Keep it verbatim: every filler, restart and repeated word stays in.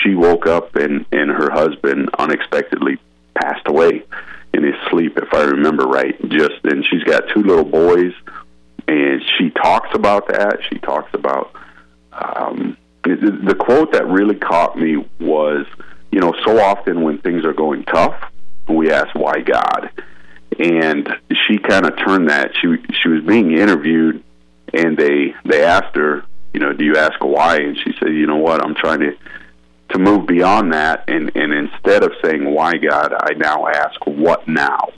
she woke up and, and her husband unexpectedly passed away in his sleep, if I remember right. Just and she's got two little boys, and she talks about that. She talks about um, the, the quote that really caught me was, you know, so often when things are going tough, we ask, why God? And she kind of turned that. She she was being interviewed, and they they asked her, you know, do you ask why? And she said, you know what, I'm trying to to move beyond that, and, and instead of saying why God, I now ask what now?